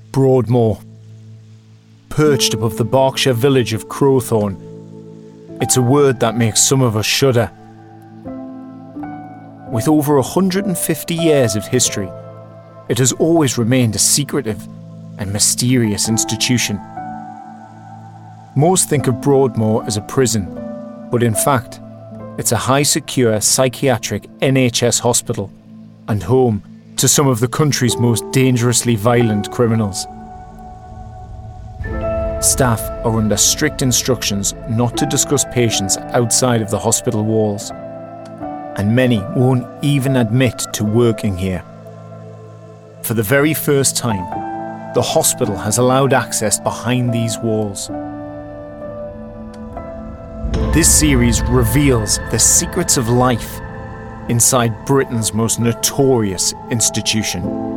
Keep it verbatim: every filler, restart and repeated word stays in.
Broadmoor. Perched above the Berkshire village of Crowthorne, it's a word that makes some of us shudder. With over one hundred fifty years of history, it has always remained a secretive and mysterious institution. Most think of Broadmoor as a prison, but in fact, it's a high-secure psychiatric N H S hospital and home to some of the country's most dangerously violent criminals. Staff are under strict instructions not to discuss patients outside of the hospital walls, and many won't even admit to working here. For the very first time, the hospital has allowed access behind these walls. This series reveals the secrets of life inside Britain's most notorious institution.